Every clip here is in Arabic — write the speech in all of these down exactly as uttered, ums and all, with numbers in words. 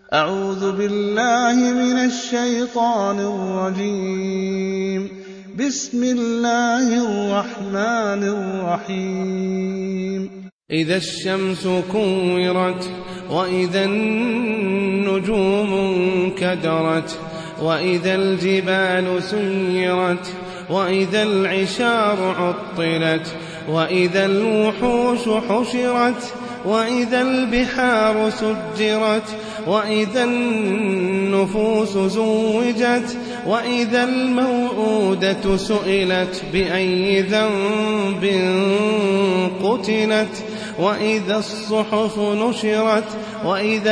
أعوذ بالله من الشيطان الرجيم. بسم الله الرحمن الرحيم. إذا الشمس كورت وإذا النجوم انكدرت وإذا الجبال سيرت وإذا العشار عطلت وإذا الوحوش حشرت وإذا البحار سجرت وإذا النفوس زوجت وإذا الموءودة سئلت بأي ذنب قتلت وإذا الصحف نشرت وإذا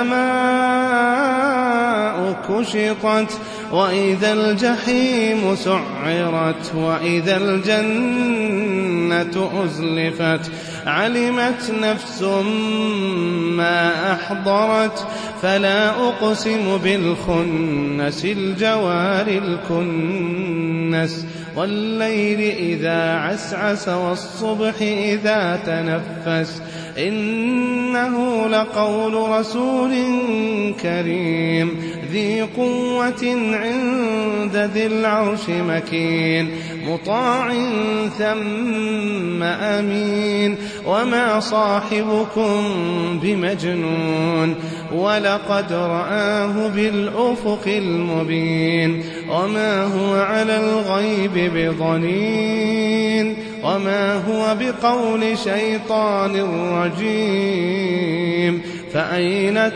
السماء كشطت وإذا الجحيم سعرت وإذا الجنة أزلفت علمت نفس ما أحضرت فلا أقسم بالخنس الجوار الكنس والليل إذا عسعس والصبح إذا تنفس إنه لقول رسول كريم ذي قوة عند ذي العرش مكين مطاع ثم أمين وما صاحبكم بمجنون ولقد رآه بالأفق المبين وما هو على الغيب بضنين وما هو بقول شيطان رجيم فأين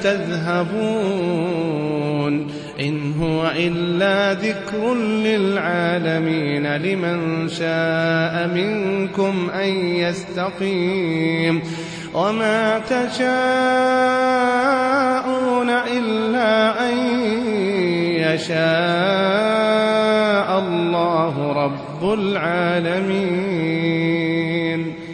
تذهبون إن هو إلا ذكر للعالمين لمن شاء منكم أن يستقيم وما تشاءون إلا أن يشاء الله رب العالمين.